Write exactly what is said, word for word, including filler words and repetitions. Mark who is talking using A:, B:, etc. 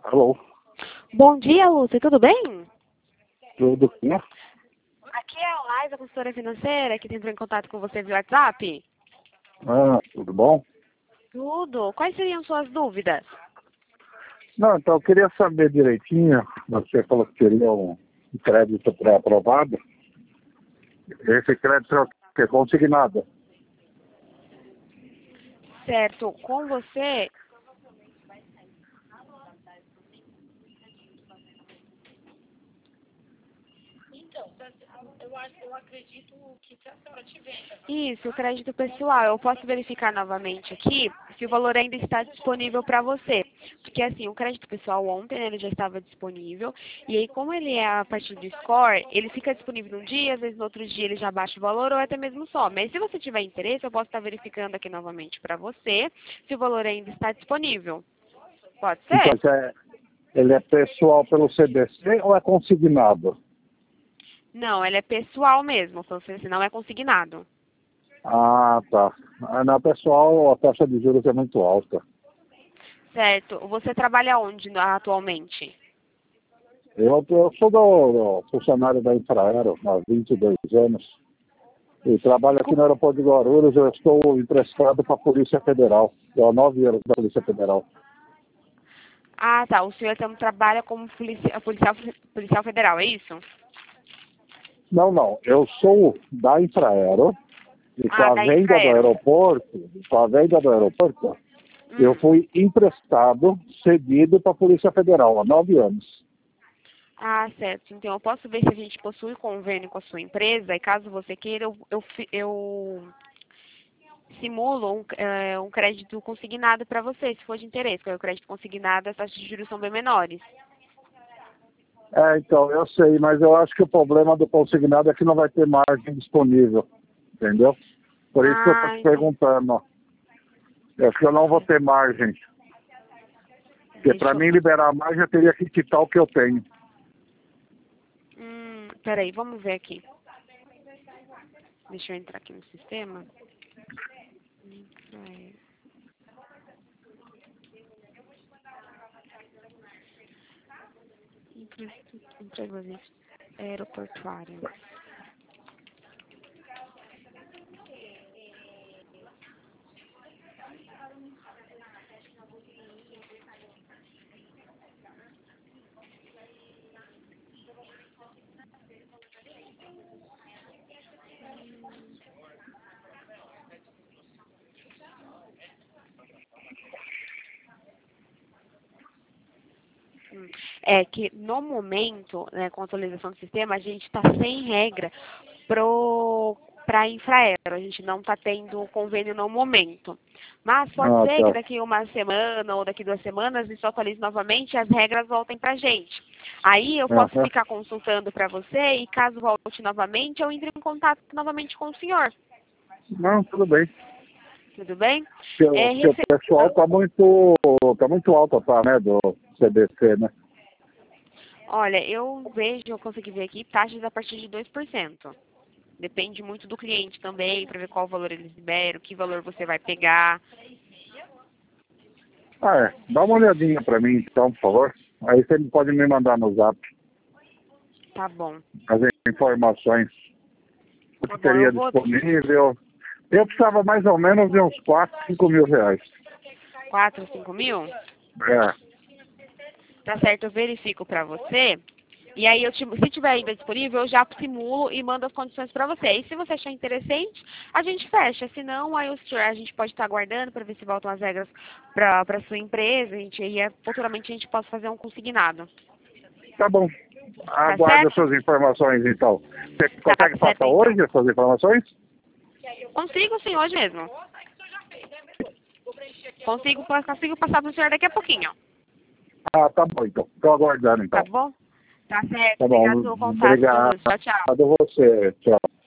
A: Alô?
B: Bom dia, Lúcia. Tudo bem?
A: Tudo bem?
B: Aqui é a Laís, a consultora financeira, que entrou em contato com você via WhatsApp.
A: Ah, tudo bom?
B: Tudo. Quais seriam suas dúvidas?
A: Não, então eu queria saber direitinho, você falou que queria um crédito pré-aprovado. Esse crédito é o que? Consignado.
B: Certo. Com você... Isso, o crédito pessoal. Eu posso verificar novamente aqui se o valor ainda está disponível para você. Porque assim, o crédito pessoal ontem, né, ele já estava disponível. E aí, como ele é a partir do score, ele fica disponível num dia, às vezes no outro dia ele já baixa o valor ou até mesmo sobe. Mas se você tiver interesse, eu posso estar verificando aqui novamente para você se o valor ainda está disponível. Pode ser?
A: Então, é, ele é pessoal pelo C D C ou é consignado?
B: Não, ele é pessoal mesmo, se não é consignado.
A: Ah, tá. Ah, na pessoal, a taxa de juros é muito alta.
B: Certo. Você trabalha onde atualmente?
A: Eu, eu sou do, do funcionário da Infraero há vinte e dois anos. E trabalho aqui no aeroporto de Guarulhos. Eu estou emprestado para a Polícia Federal. Eu há nove anos da Polícia Federal.
B: Ah, tá. O senhor então trabalha como policia- policial, policial federal, é isso?
A: Não, não. Eu sou da Infraero. E com
B: Ah,
A: a
B: da
A: venda do
B: Infraero.
A: aeroporto, com a venda do aeroporto,
B: Hum.
A: eu fui emprestado, cedido para a Polícia Federal há nove anos.
B: Ah, certo. Então eu posso ver se a gente possui convênio com a sua empresa e caso você queira, eu, eu, fi- eu simulo um, eh, um crédito consignado para você, se for de interesse, porque o crédito consignado, as taxas de juros são bem menores.
A: É, então, eu sei, mas eu acho que o problema do consignado é que não vai ter margem disponível, entendeu? Por isso que eu estou
B: Ah,
A: te
B: entendi.
A: perguntando. Eu acho que eu não vou ter margem. Porque
B: Deixa
A: para
B: eu...
A: mim liberar a margem, eu teria que quitar o que eu tenho.
B: Hum, peraí, vamos ver aqui. Deixa eu entrar aqui no sistema. Hum, Infraestrutura emprego aeroportuária. Hum. É que no momento, né, com a atualização do sistema, a gente está sem regra para a Infraero. A gente não está tendo convênio no momento. Mas pode
A: Ah,
B: ser que
A: tá.
B: daqui uma semana ou daqui duas semanas isso atualize novamente e as regras voltem para a gente. Aí eu posso
A: Aham.
B: ficar consultando para você e caso volte novamente, eu entre em contato novamente com o senhor.
A: Não, tudo bem.
B: Tudo bem?
A: Porque, o-
B: É,
A: porque o
B: rece...
A: pessoal está muito, tá muito alto, tá, né, do C D C, né?
B: Olha, eu vejo, eu consegui ver aqui, taxas a partir de dois por cento. Depende muito do cliente também, para ver qual valor eles liberam, que valor você vai pegar.
A: Ah, é. Dá uma olhadinha para mim, então, por favor. Aí você pode me mandar no zap
B: Tá bom.
A: as informações. O
B: Tá
A: que
B: bom, eu
A: teria
B: vou...
A: disponível. Eu precisava mais ou menos de uns quatro, cinco mil reais.
B: quatro, cinco mil?
A: É.
B: Tá certo, eu verifico para você. E aí, eu te- se tiver ainda disponível, eu já simulo e mando as condições para você. E se você achar interessante, a gente fecha. Se não, aí o senhor, a gente pode estar aguardando para ver se voltam as regras para sua empresa. A gente, e aí, futuramente a gente possa fazer um consignado.
A: Tá bom.
B: Tá
A: Aguardo as
B: certo?
A: suas informações, então. Você
B: Tá
A: consegue
B: certo,
A: passar
B: então.
A: hoje essas informações?
B: Consigo sim, hoje mesmo. Consigo, consigo passar para o senhor daqui a pouquinho.
A: Ah, tá bom, então. Estou aguardando,
B: Tá
A: então.
B: bom? Tá certo.
A: Tá
B: Obrigado
A: bom.
B: pelo contato, viu,
A: Obrigado
B: Lúcio? Tchau, tchau.
A: a você. Tchau.